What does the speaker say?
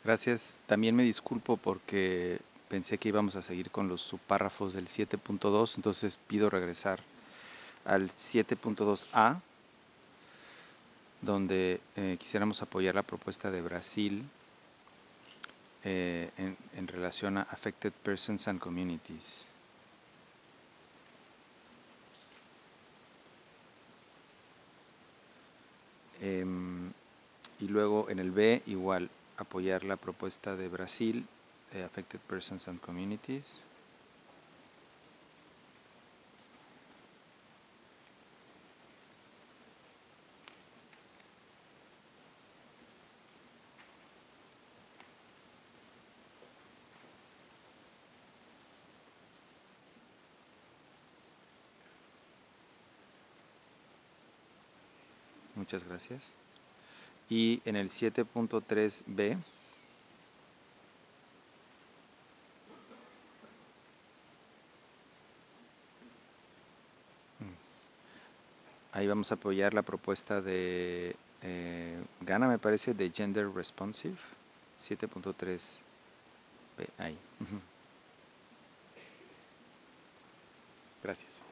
Gracias. También me disculpo porque pensé que íbamos a seguir con los subpárrafos del 7.2, entonces pido regresar al 7.2a, donde quisiéramos apoyar la propuesta de Brasil en relación a Affected Persons and Communities. Y luego en el B igual apoyar la propuesta de Brasil, Affected Persons and Communities. Muchas gracias. Y en el 7.3b, ahí vamos a apoyar la propuesta de Gana, me parece, de Gender Responsive, 7.3b, ahí. Gracias.